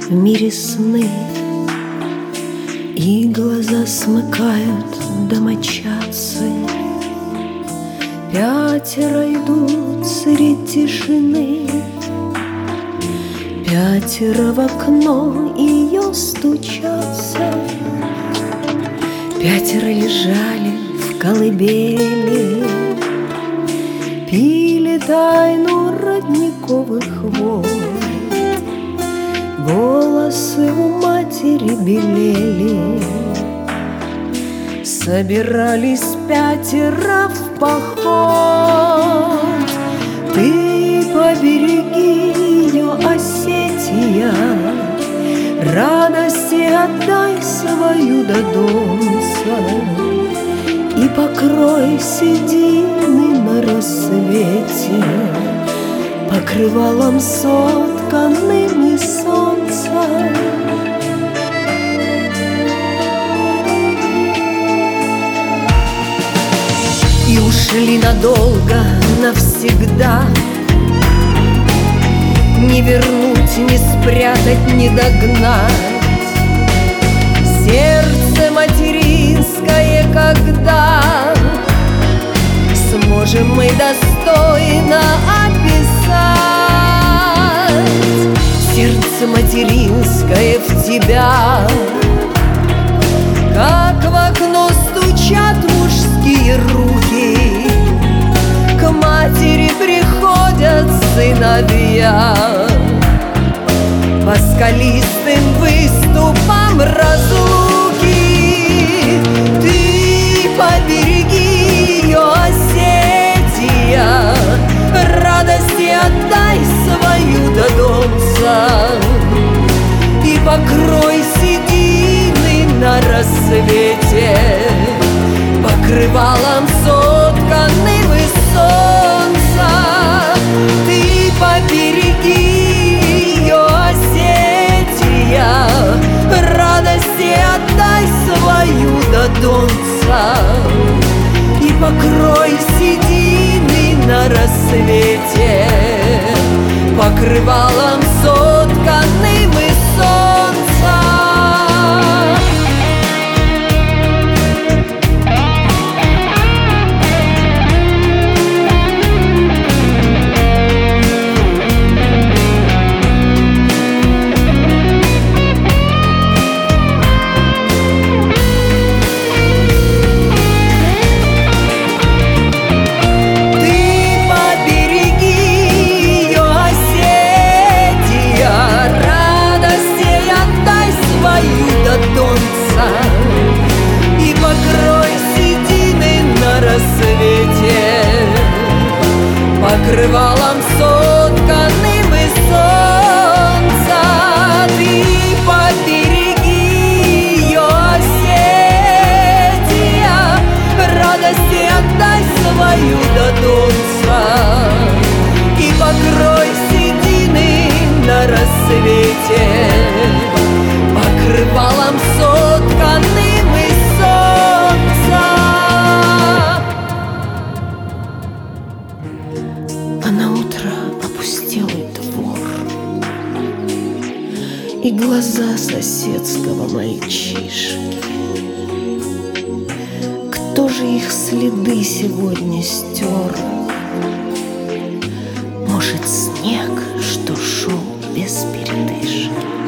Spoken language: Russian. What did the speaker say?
в мире сны, и глаза смыкают домочадцы. Пятеро идут средь тишины, пятеро в окно ее стучатся. Пятеро лежали в колыбели, пили тайну родниковых вод. Волосы у матери белели, собирались пятеро в поход. Ты побереги ее, Осетия, радости отдай свою до донца, и покрой седины на рассвете покрывалом сотканным из солнца. И ушли надолго, навсегда, не вернуть, не спрятать, не догнать. Сердце материнское, когда сможем мы достойно описать? Сердце материнское в тебя, как в окно стучат мужские руки, к матери приходят сыновья. По скалистым выступам разлуки ты побереги ее, Осетия, радости отдай свою до донца, и покрой седины на рассвете покрывалом сотканным из солнца. Ты побереги ее, Осетия, радости отдай свою до донца, и покрой седины на рассвете покрывалом сотканным из солнца. И покрой седины на рассвете покрывалом сотканным из солнца. Ты побереги ее, Осетия, радости отдай свою до донца, и покрой седины на рассвете покрывалом сотканным из солнца. А на утро опустелый двор и глаза соседского мальчишки. Кто же их следы сегодня стер? Может, снег, что шел без передышки?